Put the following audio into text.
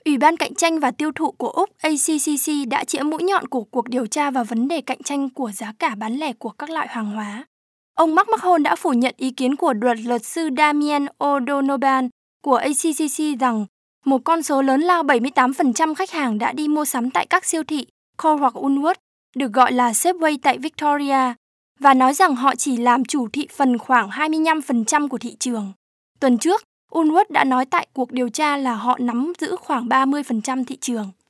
Ủy ban Cạnh tranh và Tiêu thụ của Úc ACCC đã chĩa mũi nhọn của cuộc điều tra vào vấn đề cạnh tranh của giá cả bán lẻ của các loại hàng hóa. Ông Mark McMahon đã phủ nhận ý kiến của luật sư Damien O'Donovan của ACCC rằng một con số lớn lao 78% khách hàng đã đi mua sắm tại các siêu thị Coles hoặc Woolworths, được gọi là Safeway tại Victoria, và nói rằng họ chỉ làm chủ thị phần khoảng 25% của thị trường. Tuần trước, Woolworths đã nói tại cuộc điều tra là họ nắm giữ khoảng 30% thị trường.